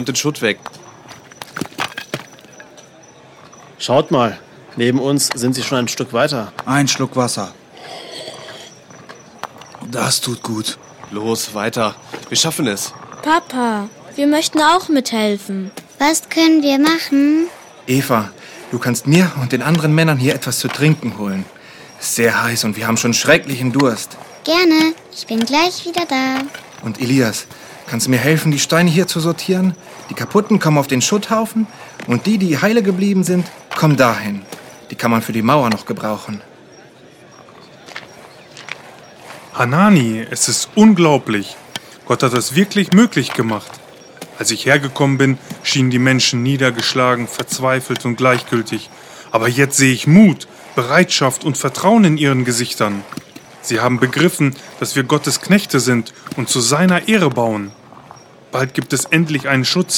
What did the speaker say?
und den Schutt weg. Schaut mal, neben uns sind sie schon ein Stück weiter. Ein Schluck Wasser. Das tut gut. Los, weiter. Wir schaffen es. Papa, wir möchten auch mithelfen. Was können wir machen? Eva, du kannst mir und den anderen Männern hier etwas zu trinken holen. Es ist sehr heiß und wir haben schon schrecklichen Durst. Gerne, ich bin gleich wieder da. Und Elias, kannst du mir helfen, die Steine hier zu sortieren? Die kaputten kommen auf den Schutthaufen und die heile geblieben sind, kommen dahin. Die kann man für die Mauer noch gebrauchen. Hanani, es ist unglaublich. Gott hat das wirklich möglich gemacht. Als ich hergekommen bin, schienen die Menschen niedergeschlagen, verzweifelt und gleichgültig. Aber jetzt sehe ich Mut, Bereitschaft und Vertrauen in ihren Gesichtern. Sie haben begriffen, dass wir Gottes Knechte sind und zu seiner Ehre bauen. Bald gibt es endlich einen Schutz